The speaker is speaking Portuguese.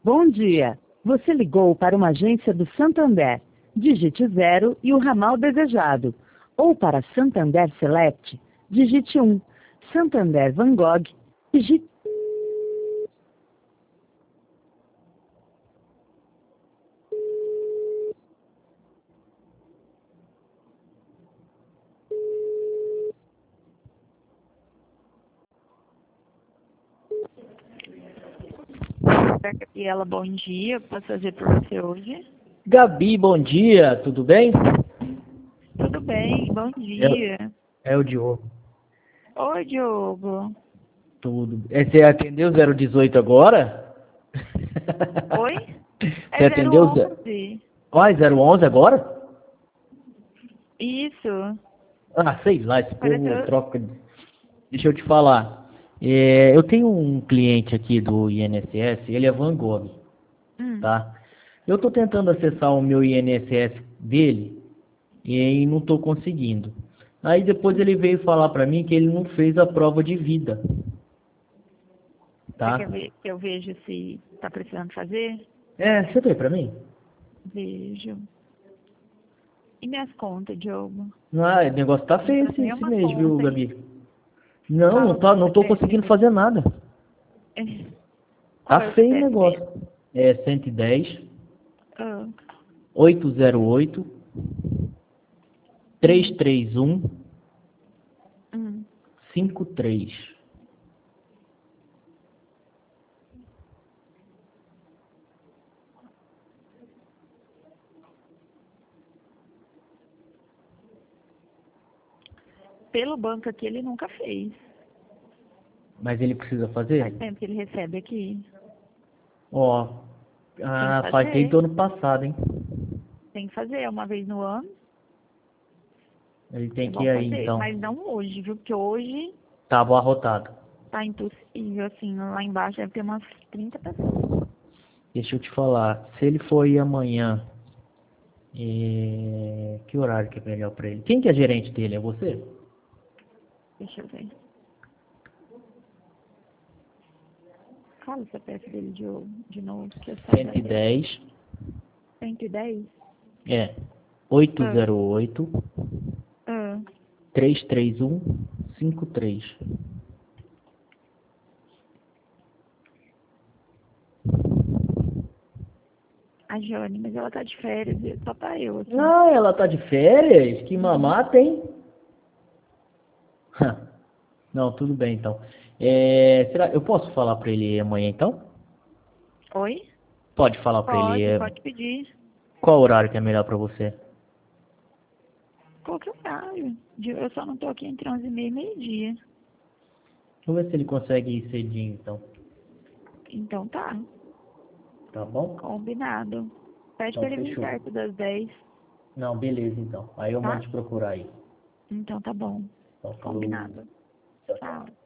Bom dia. Você ligou para uma agência do Santander. Digite 0 e o ramal desejado. Ou para Santander Select, digite 1. Santander Van Gogh, digite... Gabriela, bom dia. Posso fazer por você hoje? Gabi, bom dia, tudo bem? Tudo bem, bom dia. É o Diogo. Oi, Diogo. Tudo. Você atendeu o 018 agora? Oi? Você É atendeu o 011. Ai, 011 agora? Isso. Ah, sei lá, esse povo Pareceu... troca. Deixa eu te falar. Eu tenho um cliente aqui do INSS, ele é Van Gogh, tá? Eu tô tentando acessar o meu INSS dele e não tô conseguindo. Aí depois ele veio falar pra mim que ele não fez a prova de vida, Você tá? quer ver que eu vejo se tá precisando fazer? Você vê pra mim? Vejo. E minhas contas, Diogo? Ah, o negócio tá feio Não tem esse nenhuma mês, viu, conta, hein? Gabi? Não, Qual é o não tô CPF? conseguindo fazer nada. Qual Tá é o feio o CPF negócio. dele? É 110 Ah, 808 hum, 331 hum. 53. Pelo banco aqui ele nunca fez. Mas ele precisa Faz fazer? tempo que ele recebe aqui. Ó, Tem que faz desde o fazer. ano passado, hein? Tem que fazer, é uma vez no ano. Ele tem É que bom ir aí, fazer. então. Mas não hoje, viu? Porque hoje Tava arrotado. tá impossível, assim. Lá embaixo deve ter umas 30 pessoas. Deixa eu te falar. Se ele for ir amanhã, que horário que é melhor pra ele? Quem que é gerente dele? É você? Deixa eu ver. Fala o CPF dele de novo, que eu saio daqui. 110. 110? É. Ah, 808 ah. 331 53. A Jane, mas ela tá de férias, só tá eu aqui. Ah, ela tá de férias? Que mamata, hein? Não, tudo bem então. Será eu posso falar pra ele amanhã então? Oi? Pode falar pra ele. Pode pedir. Qual horário que é melhor pra você? Qualquer horário. Eu só não tô aqui entre 11h30 e meio-dia. Vamos ver se ele consegue ir cedinho então. Então tá, Tá bom? combinado. Pede Então pra ele vir fechou. perto das 10, Não, beleza então. Aí eu mando tá? te procurar aí. Então tá bom. Então falou. Combinado. Tchau, tchau. Tchau.